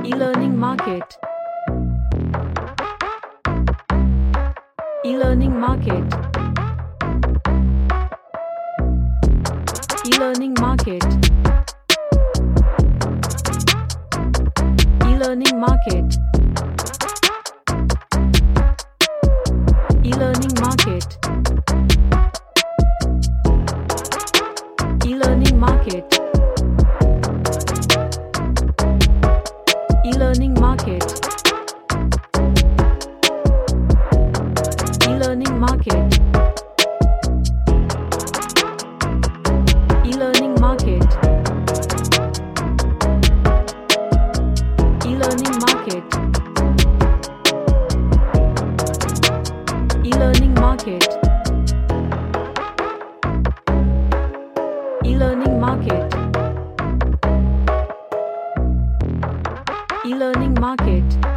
E-learning market. E-learning market. E-learning market. E-learning market. E-learning market. E-learning market. E-learning market. E-learning market. E-learning market. E-learning market. E-learning market. E-learning market. E-learning market.